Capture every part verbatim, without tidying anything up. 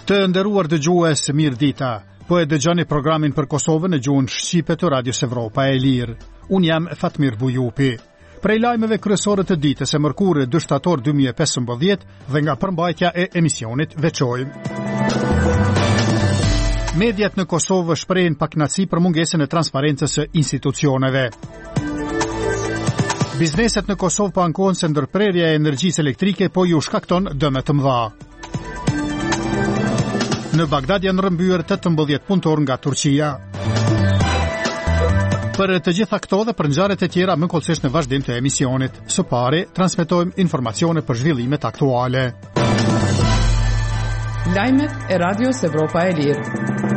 Të nderuar dëgjues, mirë dita. Po e dëgjoni programin për Kosovën në gjuhën shqipe të Radios Evropa e Lirë. Unë jam Fatmir Bujupi. Prej lajmeve kryesore të ditës e mërkurë dy shtator dy mijë e pesëmbëdhjetë dhe nga përmbajtja e emisionit veçojmë. Mediat në Kosovë shprehin pakënaqësi për mungesën e transparencës së institucioneve. Bizneset në Kosovë po ankohen se ndërprerja e energjisë elektrike po ju shkakton dëme të mëdha. Në Bagdad janë rrëmbyer tetëmbëdhjetë punëtor nga Turqia. Për të gjitha këto dhe për ngjarjet e tjera më kollësisht në vazhdim të emisionit. Së pari, transmetojmë informacione për zhvillimet aktuale. Lajmet e Radios Evropa e Lirë.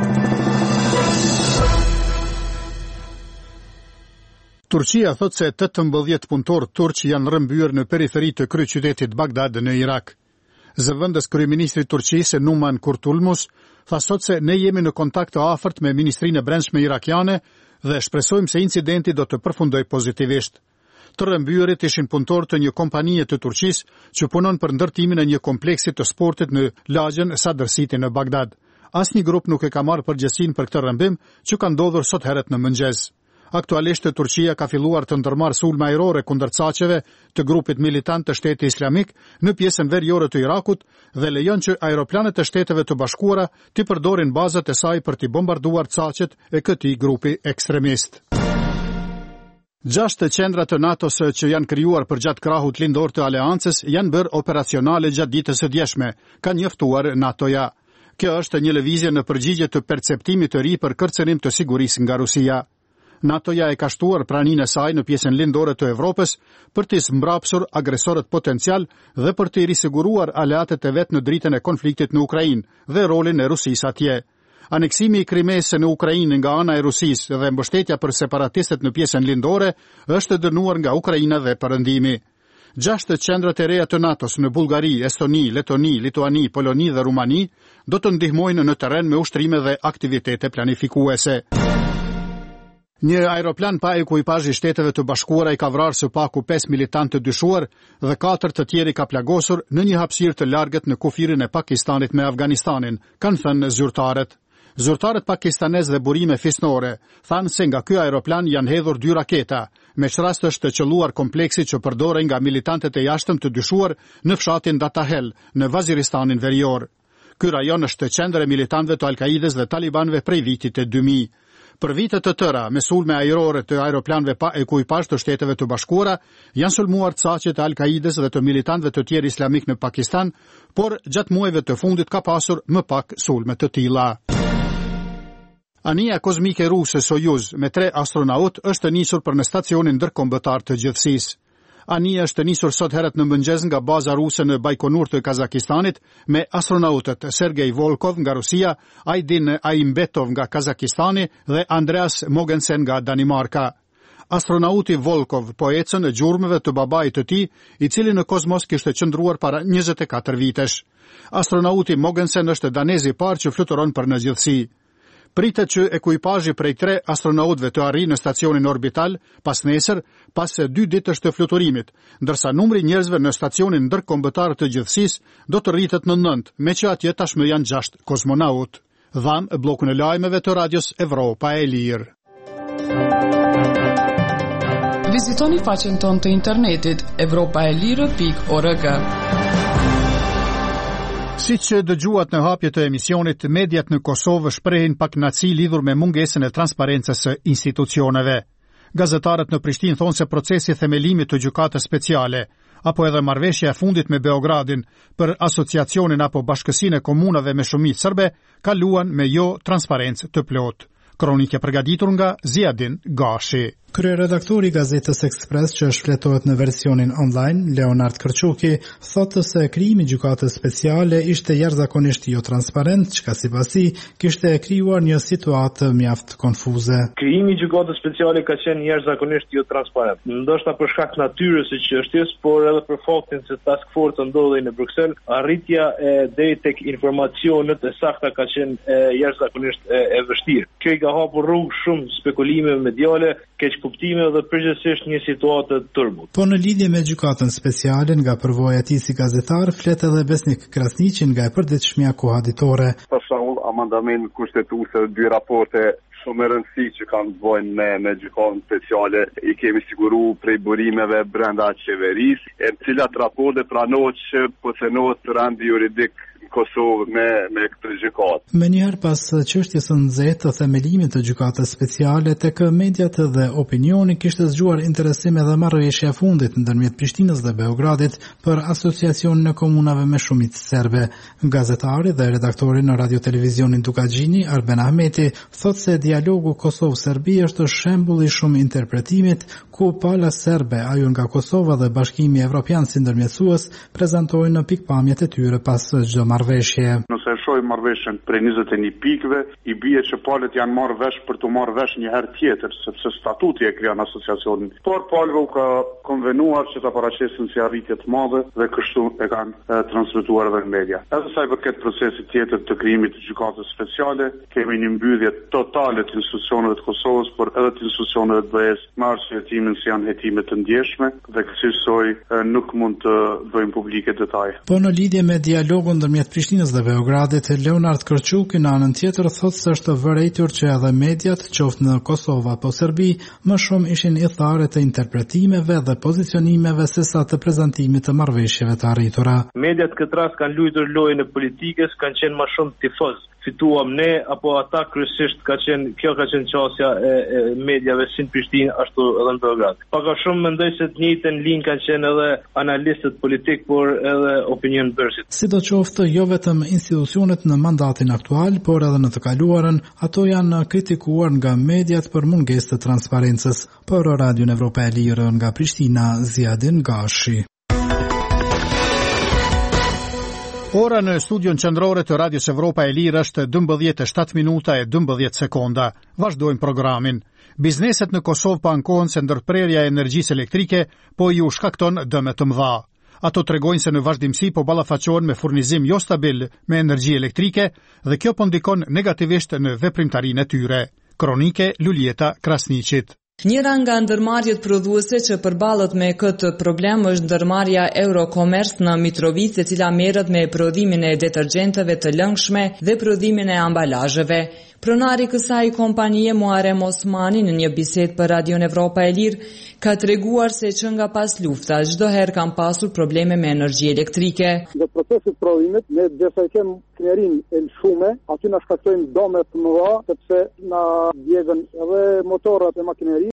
Turqia thot se tetëmbëdhjetë punëtor turq janë rrëmbyer në periferi të kryeqytetit Bagdad në Irak. Zëvendës kryeministri i Turqisë Numan Kurtulmus tha sot se ne jemi në kontakt të afërt me Ministrinë e Brendshme irakiane dhe shpresojmë se incidenti do të përfundojë pozitivisht. Të rrëmbyerit ishin punëtor të një kompanie të Turqisë që punon për ndërtimin e një kompleksi të sportit në lagjen Sadr City në Bagdad. Asnjë grup nuk e ka marrë përgjegjësinë për këtë rrëmbim që ka ndodhur sot herët në mëngjes. Aktualisht Turqia ka filluar të ndërmarrë sulme ajrore kundër çaqeve të grupit militant të Shtetit Islamik në pjesën veriore të Irakut dhe lejon që aeroplanet e Shteteve të Bashkuara të përdorin bazat e saj për të bombarduar çaqet e këtij grupi ekstremist. Gjashtë qendra të NATO-s që janë krijuar përgjatë krahut lindor të aleancës janë bërë operacionale gjatë ditës së djeshme, ka njoftuar NATO-ja. Kjo është një lëvizje në përgjigje të perceptimit të ri për kërcënim të sigurisë nga Rusia. NATO-ja e ka shtuar praninë e saj në pjesën lindore të Evropës për të mbrapsur agresorët potencial dhe për të risiguruar aleatët e vet në dritën e konfliktit në Ukrainë dhe rolin e Rusisë atje. Aneksimi i Krimesë në Ukrainë nga ana e Rusisë dhe mbështetja për separatistët në pjesën lindore është dënuar nga Ukraina dhe Perëndimi. Gjashtë qendrat e reja të NATO-s në Bullgari, Estoni, Letoni, Lituani, Poloni dhe Rumani do të ndihmojnë në terren me ushtrime dhe aktivitete planifikuese. Një aeroplan pa ekuipazh i Shteteve të Bashkuara i ka vrarë së paku pesë militantë të dyshuar dhe katër të tjerë ka plagosur në një hapësirë të largët në kufirin e Pakistanit me Afganistanin, kanë thënë zyrtarët. Zyrtarët pakistanez dhe burime fisnore thanë se nga ky aeroplan janë hedhur dy raketa, me çrast është të qelluar kompleksi që përdoren nga militantët e jashtëm të dyshuar në fshatin Datahel në Vaziristanin Verior. Ky rajon është qendër e militantëve të Al-Kaides dhe talibanëve prej vitit të dy mijë. Për vite të tëra, me sulme ajrore të aeroplanëve pa ekuipazh të Shteteve të Bashkuara, janë sulmuar çaqet e Al-Kaides dhe të militantëve të tjerë islamik në Pakistan, por gjatë muajve të fundit ka pasur më pak sulme të tilla. Anija kozmike ruse Soyuz me tre astronaut është nisur për në stacionin ndërkombëtar të gjithësisë. Anija është nisur sot herët në mëngjes nga baza ruse në Baikonur të Kazakistanit me astronautët Sergej Volkov nga Rusia, Aydin Aimbetov nga Kazakistani dhe Andreas Mogensen nga Danimarka. Astronauti Volkov po ecën në gjurmëve të babait të tij, i cili në kozmos kishte qëndruar para njëzet e katër vitesh. Astronauti Mogensen është danezi i parë që fluturon për në gjithësi. Pritet që ekuipazhi prej tre astronautëve të arrijë në stacionin orbital pas nesër, pas dy ditësh të fluturimit, ndërsa numri njerëzve në stacionin ndërkombëtar të gjithësisë do të rritet në nëntë, me që atje tashmë janë gjashtë kozmonaut. Dham bllokun e lajmeve të Radios Evropa e Lirë. Vizitoni faqen tonë të internetit evropa e lirë pikë org. Si që dëgjuat në hapje të emisionit, mediat në Kosovë shprehin pakënaqësi lidhur me mungesën e transparencës së institucioneve. Gazetarët në Prishtinë thonë se procesi themelimit të gjykatës speciale, apo edhe marrëveshja e fundit me Beogradin për asociacionin apo bashkësinë e komunave me shumicë serbe, kaluan me jo transparencë të plotë. Kronikë e përgatitur nga Ziadin Gashi. Kryeredaktori i Gazetës Ekspres, që shfletohet në versionin online, Leonard Kërçuki, thotë se krijimi i gjykatës speciale ishte jashtëzakonisht jo transparent, çka sipasi kishte krijuar një situatë mjaft konfuze. Krijimi i gjykatës speciale ka qenë jashtëzakonisht jo transparent. Ndoshta për shkak të natyrës së çështjes, por edhe për faktin se task force ndodhej në Bruksel, arritja e deri tek informacionet e sakta ka qenë jashtëzakonisht e, e vështirë. Kjo i ka hapur rrugë shumë spekulime mediale, keq mishkuptime dhe përgjithsisht një situatë turbut. Po në lidhje me gjykatën speciale nga përvoja e tij si gazetar, flet edhe Besnik Krasniqi nga e përditshmja kohaditore. Për shembull, amandament kushtetuese, dy raporte shumë e rëndësi që kanë të bëjnë me, me gjykatën speciale, i kemi siguru prej burimeve brenda qeverisë, e cilat raporte pranohet që po cenohet randi juridik Kosovë me, me këtë gjykatë. Me njëherë pas çështjes së nxehtë të themelimit të gjykatës speciale, tek mediat dhe opinioni kishte zgjuar interesim edhe marrëveshja e fundit ndërmjet Prishtinës dhe Beogradit për asociacionin e komunave me shumicë serbe. Gazetari dhe redaktori në Radio Televizionin Dukagjini, Arben Ahmeti, thot se dialogu Kosovë-Serbi është shembull i shumë interpretimit, ku pala serbe, ajo nga Kosova dhe Bashkimi Evropian si ndërmjetësues prezantojnë në pikpamjet e tyre pas çdo marrëveshje. Nëse shohim marrëveshjen prej njëzet e një pikëve, i bie që palët janë marrë vesh për të marrë vesh një herë tjetër, sepse statuti e krijon asociacionin. Por palëve u ka konvenuar që ta paraqesin si arritje të madhe dhe kështu e kanë e, transmetuar edhe në media. Edhe sa i përket procesit tjetër të krijimit të gjykatës speciale, kemi një mbyllje totale të institucioneve të Kosovës, por edhe të institucioneve të B E S, me arsye timin se janë hetime të ndjeshme dhe kësaj nuk mund të bëjmë publike detaje. Po në lidhje me dialogun ndërmjet Prishtinës dhe Beogradit, Leonard Kërçuki në anën tjetër thotë se është vërejtur që edhe mediat, qoftë në Kosovë apo Serbi, më shumë ishin i tharë të interpretimeve dhe pozicionimeve sesa të prezantimit të marrëveshjeve të arritura. Mediat këtë rast kanë luajtur lojën e politikës, kanë qenë më shumë tifoz. Fituam ne apo ata, kryesisht ka qenë kjo ka qenë qasja e, e mediave si në Prishtinë ashtu edhe në Beograd. Paka shumë mendoj se të njëjtën linjë kanë qenë edhe analistët politik, por edhe opinion bërësit. Sidoqoftë, jo vetëm institucionet në mandatin aktual, por edhe në të kaluarën, ato janë kritikuar nga mediat për mungesë të transparencës. Për Radion Evropa e Lirë nga Prishtina, Ziadin Gashi. Ora në studion qendrore të Radios Evropa e Lirë është dymbëdhjetë e shtatë minuta e dymbëdhjetë sekonda. Vazhdojmë programin. Bizneset në Kosovë pankohen se ndërprerja e energjisë elektrike po ju shkakton dëme të mëdha. Ato tregojnë se në vazhdimsi po ballafaqohen me furnizim jo stabil me energji elektrike dhe kjo po ndikon negativisht në veprimtarinë e tyre. Kronike Lulieta Krasniqit. Njëra nga ndërmarrjet prodhuese që përballet me këtë problem është ndërmarrja Eurocommerce në Mitrovice, e cila merret me prodhimin e detergjenteve të lëngshme dhe prodhimin e ambalazheve. Pronari kësaj kompanie, Muharrem Osmani, në një bisedë për Radion Evropa e Lirë, ka treguar se që nga pas lufta çdo herë kanë pasur probleme me energji elektrike. Në procesin e prodhimit ne desa kem knerin e lëshume, aty na shkaktojnë dëme të mëdha sepse na djegën edhe motorat e makinerisë